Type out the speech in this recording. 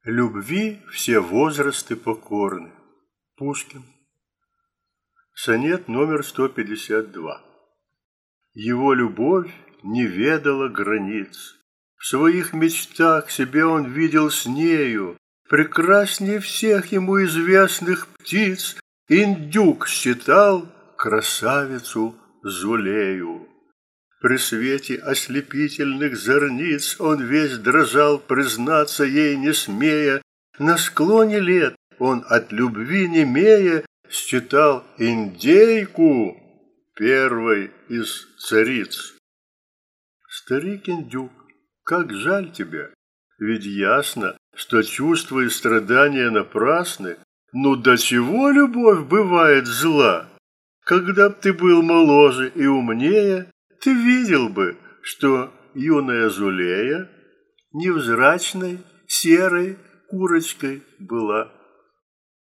Любви все возрасты покорны. Пушкин. Сонет номер 152. Его любовь не ведала границ. В своих мечтах себя он видел с нею. Прекраснее всех ему известных птиц индюк считал красавицу Зулею. При свете ослепительных зорниц он весь дрожал, признаться ей не смея. На склоне лет он от любви немея считал индейку первой из цариц. Старик индюк, как жаль тебя, ведь ясно, что чувства и страдания напрасны. Ну до чего любовь бывает зла? Когда б ты был моложе и умнее, ты видел бы, что юная Зулея невзрачной серой курочкой была.